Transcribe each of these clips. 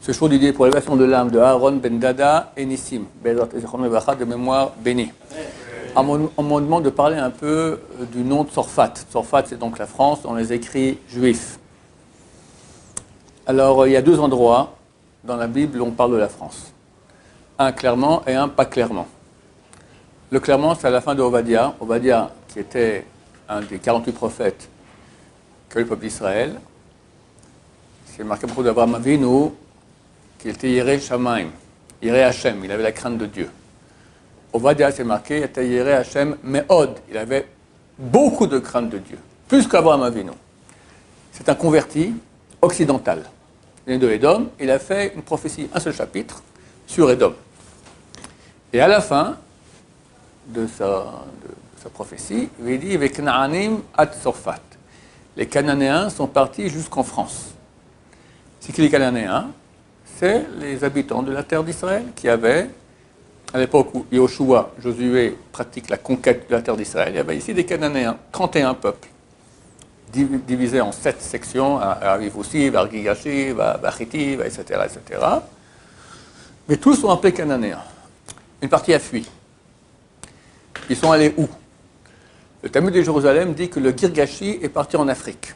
Ce jour dédié pour l'élévation de l'âme de Aaron Ben Dada et Nissim, de mémoire bénie. On me demande de parler un peu du nom de Tzorfat. Tzorfat, c'est donc la France dans les écrits juifs. Alors, il y a deux endroits dans la Bible où on parle de la France. Un clairement et un pas clairement. Le clairement, c'est à la fin de Ovadia. Ovadia, qui était un des 48 prophètes que le peuple d'Israël. C'est marqué à propos d'Abraham Avinu, qu'il était Yireh Shamaim, Yireh Hashem, il avait la crainte de Dieu. Ovadia, c'est marqué, il était Yireh Hashem Me'od, il avait beaucoup de crainte de Dieu, plus qu'Abraham Avinu. C'est un converti occidental. Il est de Édom, il a fait une prophétie, un seul chapitre, sur Édom. Et à la fin de sa prophétie, il dit Veknaanim ad Tzorfat. Les Cananéens sont partis jusqu'en France. C'est qui les Cananéens? C'est les habitants de la terre d'Israël qui avaient, à l'époque où Yoshua, Josué, pratique la conquête de la terre d'Israël, il y avait ici des Cananéens, 31 peuples, divisés en 7 sections, Avivusi, Vargigashi, Bachiti, etc., etc. Mais tous sont appelés Cananéens. Une partie a fui. Ils sont allés où? Le Talmud de Jérusalem dit que le Girgashi est parti en Afrique.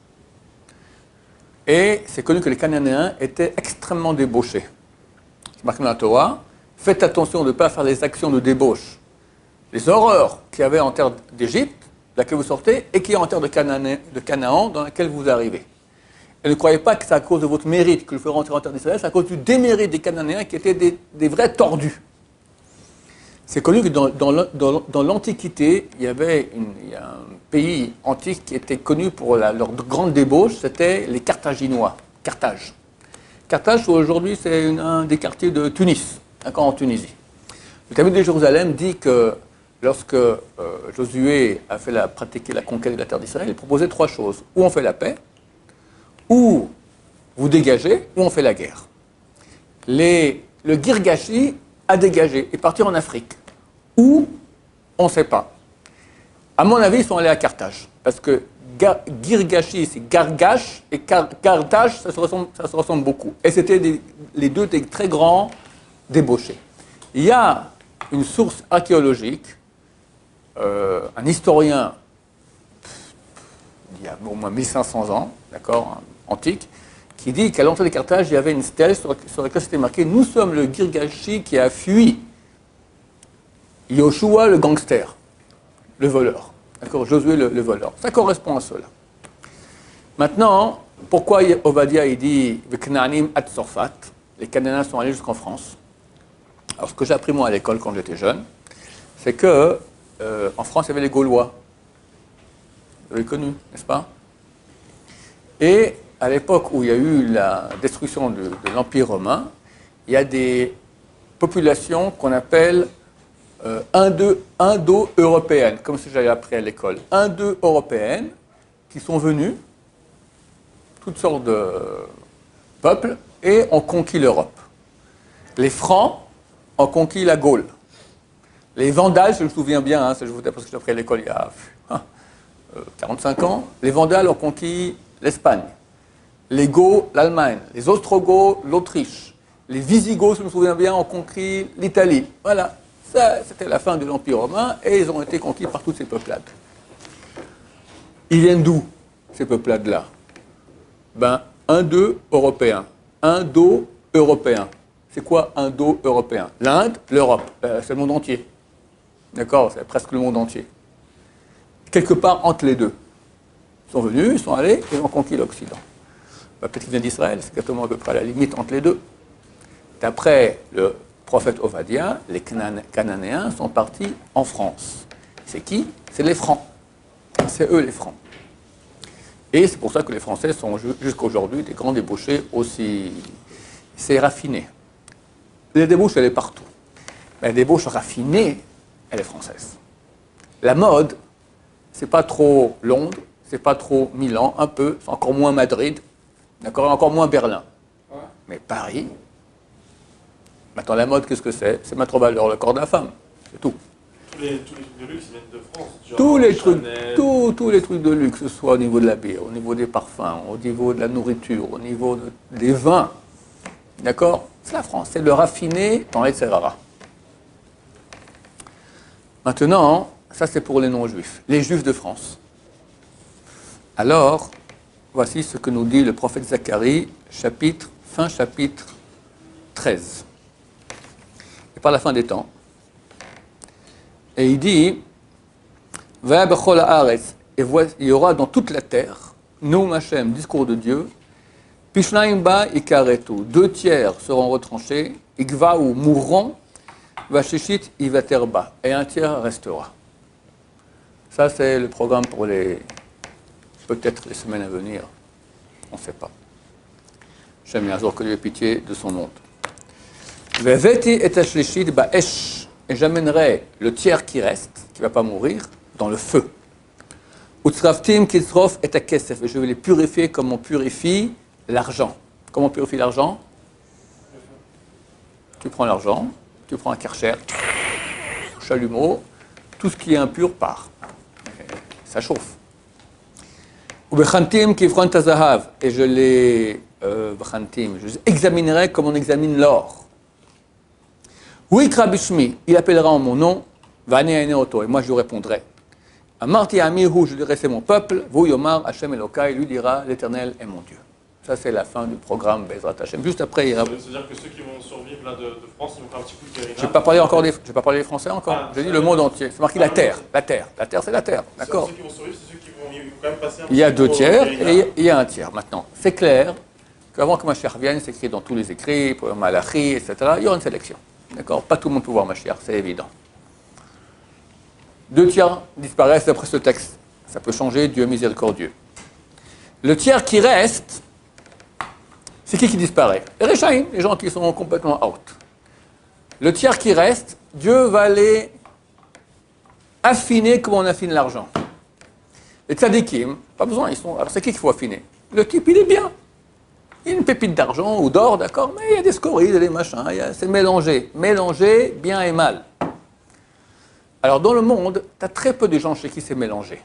Et c'est connu que les Cananéens étaient extrêmement débauchés. C'est marqué dans la Torah. Faites attention de ne pas faire les actions de débauche, les horreurs qu'il y avait en terre d'Égypte, de laquelle vous sortez, et qu'il y a en terre de Canaan, dans laquelle vous arrivez. Et ne croyez pas que c'est à cause de votre mérite que vous ferez rentrer en terre d'Israël, c'est à cause du démérite des Cananéens qui étaient des vrais tordus. C'est connu que dans l'Antiquité, il y a un pays antique qui était connu pour leur grande débauche, c'était les Carthaginois, Carthage. Carthage, aujourd'hui, c'est un des quartiers de Tunis, en Tunisie. Le Talmud de Jérusalem dit que lorsque Josué a pratiqué la conquête de la terre d'Israël, il proposait 3 choses. Ou on fait la paix, ou vous dégagez, ou on fait la guerre. Le Girgashi a dégagé et partir en Afrique. Où? On ne sait pas. À mon avis, ils sont allés à Carthage. Parce que Girgashi, c'est Gargash, et Carthage, ça se ressemble beaucoup. Et c'était les deux des très grands débauchés. Il y a une source archéologique, un historien, il y a au moins 1500 ans, d'accord, antique, qui dit qu'à l'entrée de Carthage, il y avait une stèle sur laquelle c'était marqué « Nous sommes le Girgashi qui a fui Yoshua le gangster, le voleur. » D'accord, Josué le voleur. Ça correspond à cela. Maintenant, pourquoi Ovadia il dit « Veknaanim ad Tzorfat » les Cananéens sont allés jusqu'en France. Alors, ce que j'ai appris moi à l'école quand j'étais jeune, c'est que en France, il y avait les Gaulois. Vous l'avez connu, n'est-ce pas? Et à l'époque où il y a eu la destruction de l'Empire romain, il y a des populations qu'on appelle indo-européennes, comme si j'avais appris à l'école. Indo-européennes qui sont venues, toutes sortes de peuples, et ont conquis l'Europe. Les Francs ont conquis la Gaule. Les Vandales, je me souviens bien, ça je vous dis parce que j'ai appris à l'école il y a 45 ans, les Vandales ont conquis l'Espagne. Les Goths, l'Allemagne. Les Ostrogoths, l'Autriche. Les Visigoths, je me souviens bien, ont conquis l'Italie. Voilà, ça, c'était la fin de l'Empire romain et ils ont été conquis par toutes ces peuplades. Ils viennent d'où, ces peuplades-là? Indo-européens. Indo-européens. C'est quoi Indo-européen? L'Inde, l'Europe, c'est le monde entier. D'accord, c'est presque le monde entier. Quelque part entre les deux. Ils sont venus, ils sont allés et ils ont conquis l'Occident. Peut-être qu'ils viennent d'Israël, c'est exactement à peu près à la limite entre les deux. D'après le prophète Ovadia, les Cananéens sont partis en France. C'est qui? C'est les Francs. C'est eux les Francs. Et c'est pour ça que les Français sont jusqu'à aujourd'hui des grands débauchés aussi. C'est raffiné. La débauche, elle est partout. Mais la débauche raffinée, elle est française. La mode, c'est pas trop Londres, c'est pas trop Milan, un peu, c'est encore moins Madrid, d'accord, encore moins Berlin. Ouais. Mais Paris, maintenant la mode, qu'est-ce que c'est? C'est mettre en valeur le corps de la femme, c'est tout. Tous les trucs de luxe viennent de France. Genre Tous les trucs de luxe, que ce soit au niveau de la bière, au niveau des parfums, au niveau de la nourriture, au niveau des vins. D'accord? C'est la France, c'est le raffiné dans les Serrara. Maintenant, ça c'est pour les non-juifs, les juifs de France. Alors, voici ce que nous dit le prophète Zacharie, fin chapitre 13. Et par la fin des temps. Et il dit, Va bechol haaretz, et il y aura dans toute la terre, Noum Hashem, discours de Dieu, Pishnaim ba ikaretu, 2/3 seront retranchés, Igvaou mourront, Vashishit ivaterba, et 1/3 restera. Ça c'est le programme pour peut-être les semaines à venir, on ne sait pas. J'aime bien que Dieu ait pitié de son monde. Veveti et ashlishit ba'esh, et j'amènerai le tiers qui reste, qui ne va pas mourir, dans le feu. Utsraftim kisrof et akesef, et je vais les purifier comme on purifie l'argent. Comment on purifie l'argent? Tu prends l'argent, tu prends un karcher, chalumeau, tout ce qui est impur part. Ça chauffe. Ubechantim kifron tazahav, et je les examinerai comme on examine l'or. Wikra bishmi, il appellera en mon nom, vane ane oto, et moi je lui répondrai. Amarti amihu, je dirai c'est mon peuple, vous yomar Hashem Elokai, lui dira l'Éternel est mon Dieu. Ça c'est la fin du programme Bezrat Hashem. Juste après il y aura. C'est-à-dire que ceux qui vont survivre là de France, ils vont faire un petit coup de pèlerinage. Je n'ai pas parlé des Français encore. J'ai dit le monde entier. C'est marqué la terre. La terre. La terre, c'est la terre. D'accord. Ceux qui vont survivre, c'est ceux qui vont quand même passer un petit Il y a peu 2/3 au et il y a 1/3. Maintenant, c'est clair qu'avant que Mashiach vienne, c'est écrit dans tous les écrits, pour Malachi, etc., il y aura une sélection. D'accord? Pas tout le monde peut voir Mashiach, c'est évident. 2/3 disparaissent d'après ce texte. Ça peut changer, Dieu miséricordieux. Le tiers qui reste, c'est qui disparaît? Les Réchaïm, les gens qui sont complètement out. Le tiers qui reste, Dieu va les affiner comme on affine l'argent. Les tzadikim, pas besoin, alors c'est qui qu'il faut affiner? Le type, il est bien. Il y a une pépite d'argent ou d'or, d'accord, mais il y a des scories, il y a des machins, c'est mélangé. Mélangé, bien et mal. Alors dans le monde, tu as très peu de gens chez qui c'est mélangé.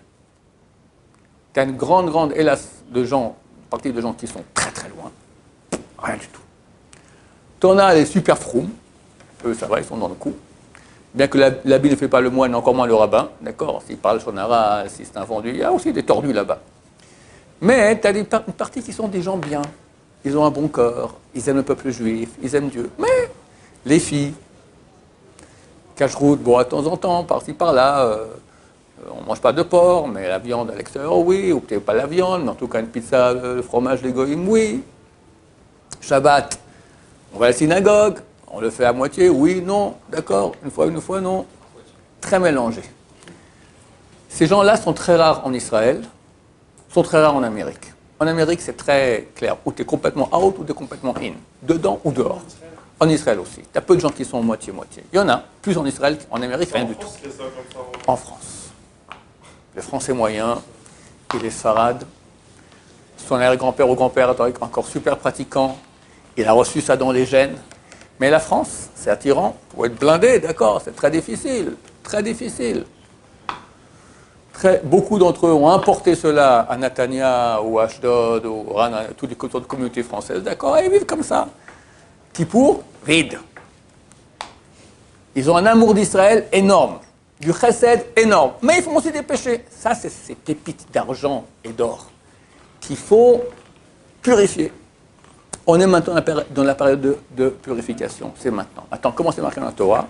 Tu as une grande hélas de gens, partie de gens qui sont très très loin. Rien du tout. Tu en as les super froums, eux ça va, ils sont dans le coup. Bien que l'habit ne fait pas le moine, encore moins le rabbin, d'accord, s'il parle shonara, si c'est un vendu, il y a aussi des tordus là-bas. Mais tu as une partie qui sont des gens bien. Ils ont un bon corps, ils aiment le peuple juif, ils aiment Dieu. Mais les filles, cache-route, bon, de temps en temps, par-ci, par-là, on ne mange pas de porc, mais la viande à l'extérieur, oui, ou peut-être pas la viande, mais en tout cas une pizza, le fromage, les goïms, oui. Shabbat, on va à la synagogue, on le fait à moitié, oui, non, d'accord, une fois, non. Très mélangé. Ces gens-là sont très rares en Israël, sont très rares en Amérique. En Amérique, c'est très clair, ou tu es complètement out ou tu es complètement in, dedans ou dehors. En Israël aussi. Tu as peu de gens qui sont moitié-moitié. Il y en a, plus en Israël qu'en Amérique, rien du tout. En France. Le français moyen et les Sfarades. Son arrière-grand-père ou grand-père est encore super pratiquant. Il a reçu ça dans les gènes. Mais la France, c'est attirant. Pour être blindé, d'accord, c'est très difficile. Très difficile. Beaucoup d'entre eux ont importé cela à Netanya ou à Ashdod ou à toutes les autres communautés françaises, d'accord, et ils vivent comme ça. Kippour, vide. Ils ont un amour d'Israël énorme, du chesed énorme, mais ils font aussi des péchés. Ça, c'est ces pépites d'argent et d'or qu'il faut purifier. On est maintenant dans la période de purification, c'est maintenant. Attends, comment c'est marqué dans la Torah?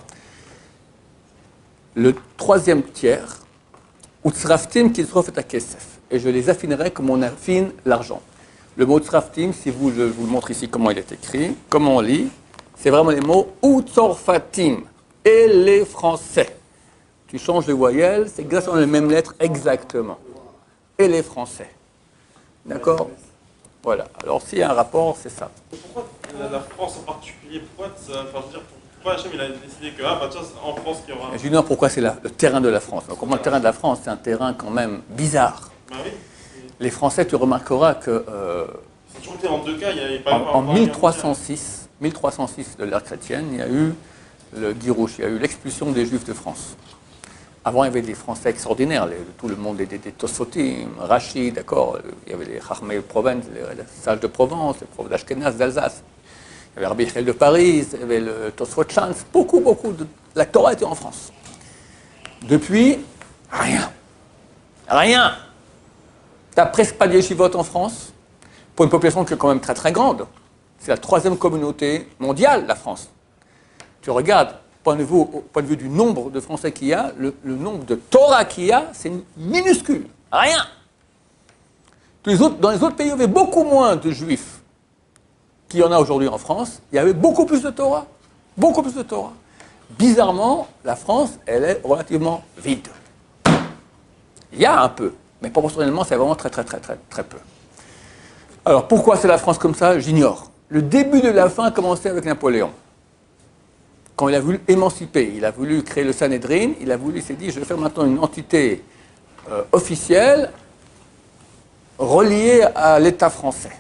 Le 3e tiers, Utsraftim kisrof et akesef, et je les affinerai comme on affine l'argent. Le mot Utsraftim, si je vous le montre ici comment il est écrit, comment on lit, c'est vraiment les mots Utzorfatim, et les Français. Tu changes les voyelles, c'est exactement les mêmes lettres, exactement. Et les Français. D'accord? Voilà. Alors s'il y a un rapport, c'est ça. Pourquoi la France en particulier? Pourquoi Hachem il a décidé que c'est en France qu'il y aura... Je dis non, pourquoi c'est le terrain de la France? Donc, comment le terrain de la France, c'est un terrain quand même bizarre. Bah oui. Les Français, tu remarqueras que C'est toujours été en deux cas, il y avait pas en 1306 de l'ère chrétienne, il y a eu le Girouche, il y a eu l'expulsion des Juifs de France. Avant, il y avait des Français extraordinaires, tout le monde était des Tosfotim, Rachid, d'accord, il y avait les Chachmei de Provence, les sages de Provence, les d'Ashkenaz, d'Alsace. Il y avait Rabbi Michel de Paris, il y avait le Tosfot Chance, beaucoup de... La Torah était en France. Depuis, rien. Rien. T'as presque pas de yeshivot en France, pour une population qui est quand même très très grande. C'est la 3e communauté mondiale, la France. Tu regardes, au point de vue du nombre de Français qu'il y a, le nombre de Torah qu'il y a, c'est minuscule. Rien. Dans les autres pays, il y avait beaucoup moins de Juifs qu'il y en a aujourd'hui en France. Il y avait beaucoup plus de Torah. Beaucoup plus de Torah. Bizarrement, la France, elle est relativement vide. Il y a un peu, mais proportionnellement, c'est vraiment très peu. Alors, pourquoi c'est la France comme ça? J'ignore. Le début de la fin a commencé avec Napoléon. Quand il a voulu émanciper, il a voulu créer le Sanhédrin, il s'est dit, je vais faire maintenant une entité officielle reliée à l'État français.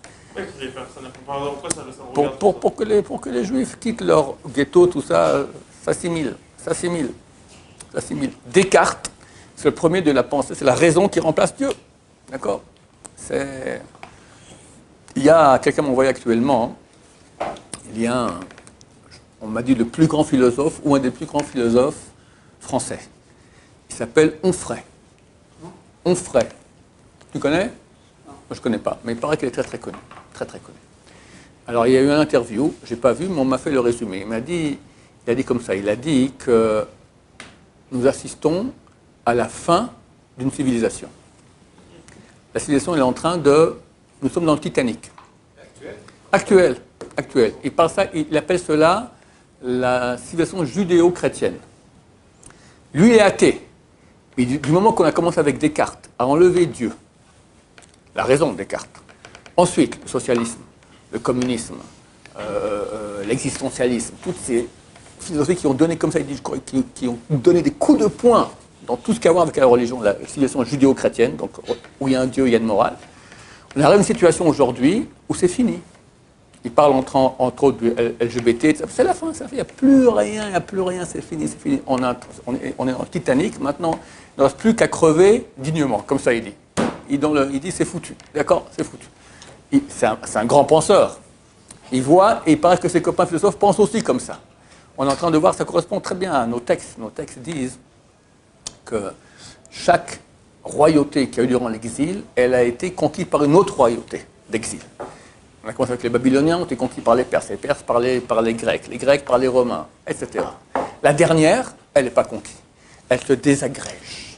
Pour que les Juifs quittent leur ghetto, tout ça, s'assimilent. Descartes, c'est le premier de la pensée, c'est la raison qui remplace Dieu. D'accord? Il y a, quelqu'un m'a envoyé actuellement, on m'a dit le plus grand philosophe, ou un des plus grands philosophes français. Il s'appelle Onfray. Onfray. Tu connais? Moi, je ne connais pas, mais il paraît qu'il est très connu. Très connu. Alors, il y a eu une interview, je n'ai pas vu, mais on m'a fait le résumé. Il a dit comme ça, il a dit que nous assistons à la fin d'une civilisation. La civilisation est en train de... Nous sommes dans le Titanic. Actuel. Il appelle cela la civilisation judéo-chrétienne. Lui, il est athée. Mais du moment qu'on a commencé avec Descartes à enlever Dieu, la raison de Descartes, ensuite le socialisme, le communisme, l'existentialisme, toutes ces philosophies qui ont donné comme ça, qui ont donné des coups de poing dans tout ce qui a à voir avec la religion, la civilisation judéo-chrétienne, donc où il y a un Dieu, il y a une morale. On arrive à une situation aujourd'hui où c'est fini. Il parle entre autres du LGBT, c'est la fin, il n'y a plus rien, c'est fini. On est dans le Titanic, maintenant, il ne reste plus qu'à crever dignement, comme ça il dit. Il dit c'est foutu, d'accord, c'est foutu. C'est un grand penseur. Il voit, et il paraît que ses copains philosophes pensent aussi comme ça. On est en train de voir, ça correspond très bien à nos textes. Nos textes disent que chaque royauté qui a eu durant l'exil, elle a été conquise par une autre royauté d'exil. On a commencé avec les Babyloniens, on a été conquis par les Perses par les Grecs par les Romains, etc. La dernière, elle n'est pas conquise. Elle se désagrège.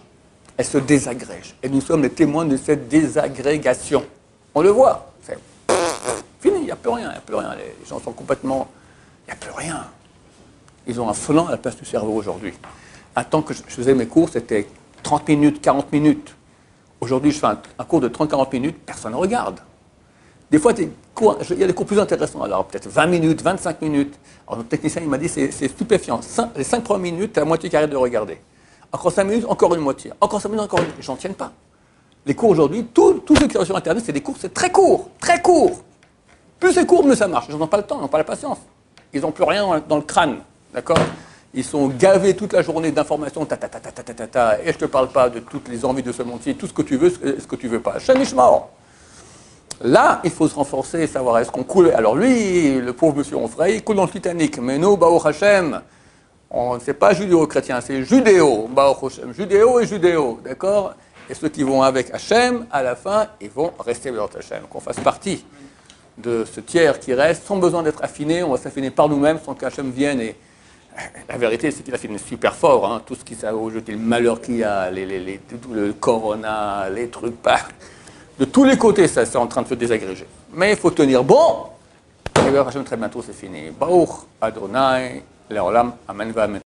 Et nous sommes les témoins de cette désagrégation. On le voit. C'est fini, il n'y a plus rien. Les gens sont complètement... Il n'y a plus rien. Ils ont un flanc à la place du cerveau aujourd'hui. Un temps que je faisais mes cours, c'était 30 minutes, 40 minutes. Aujourd'hui, je fais un cours de 30-40 minutes, personne ne regarde. Des fois, il y a des cours plus intéressants, alors peut-être 20 minutes, 25 minutes. Alors, notre technicien, il m'a dit, c'est stupéfiant. Les 5 premières minutes, tu as la moitié qui arrête de regarder. Encore 5 minutes, encore une moitié. Encore 5 minutes, encore une moitié. J'en tiens pas. Les cours aujourd'hui, tous ceux qui sont sur Internet, c'est des cours, c'est très court. Plus c'est court, mieux ça marche. Ils n'ont pas le temps, ils n'ont pas la patience. Ils n'ont plus rien dans le crâne, d'accord? Ils sont gavés toute la journée d'informations, et je ne te parle pas de toutes les envies de ce monde-ci, tout ce que tu veux, ce que tu veux pas. Shemishmao. Là, il faut se renforcer et savoir est-ce qu'on coule. Alors lui, le pauvre monsieur Onfray, il coule dans le Titanic. Mais nous, Baruch Hashem, c'est pas judéo-chrétien, c'est judéo, Baruch Hashem. Judéo et judéo, d'accord? Et ceux qui vont avec Hashem, à la fin, ils vont rester avec Hashem. Qu'on fasse partie de ce tiers qui reste, sans besoin d'être affiné, on va s'affiner par nous-mêmes, sans qu'Hachem vienne. Et la vérité, c'est qu'il affine super fort, hein, tout ce qui s'est aujourd'hui, le malheur qu'il y a, tout le corona, les trucs, de tous les côtés, ça c'est en train de se désagréger. Mais il faut tenir bon, et Hachem, très bientôt, c'est fini. Baruch Adonai, Leolam, Amen, Amen.